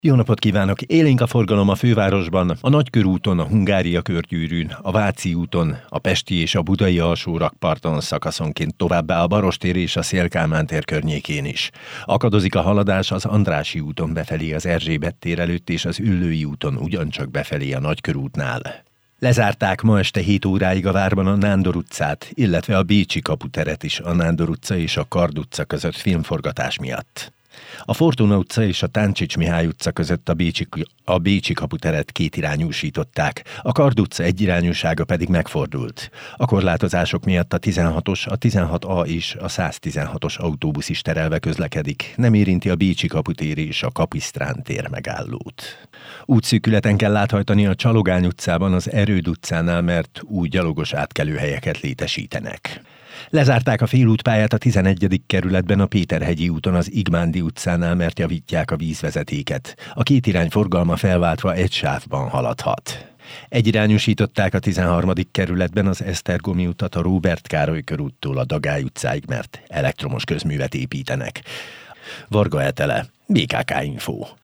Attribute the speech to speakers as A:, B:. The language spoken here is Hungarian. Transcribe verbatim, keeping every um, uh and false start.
A: Jó napot kívánok! Élénk a forgalom a fővárosban, a Nagykörúton, a Hungária körgyűrűn, a Váci úton, a Pesti és a Budai alsórakparton szakaszonként, továbbá a Barostér és a Széll-Kálmán tér környékén is. Akadozik a haladás az Andrássy úton befelé az Erzsébet tér előtt és az Üllői úton ugyancsak befelé a Nagykörútnál. Lezárták ma este hét óráig a várban a Nándor utcát, illetve a Bécsi kaputeret is a Nándor utca és a Kard utca között filmforgatás miatt. A Fortuna utca és a Táncsics Mihály utca között a Bécsi, a Bécsi kaputeret kétirányúsították, a Kard utca egyirányúsága pedig megfordult. A korlátozások miatt a tizenhatos, a tizenhat A és a száztizenhatos autóbusz is terelve közlekedik, nem érinti a Bécsi kaputér és a Kapisztrán tér megállót. Útszűkületen kell áthajtani a Csalogány utcában az Erőd utcánál, mert új gyalogos átkelőhelyeket létesítenek. Lezárták a félútpályát a tizenegyedik kerületben a Péterhegyi úton az Igmándi utcánál, mert javítják a vízvezetéket. A két irány forgalma felváltva egy sávban haladhat. Egyirányúsították a tizenharmadik kerületben az Esztergomi utat a Róbert Károly körúttól a Dagály utcáig, mert elektromos közművet építenek. Varga Etele, bé ká ká Info.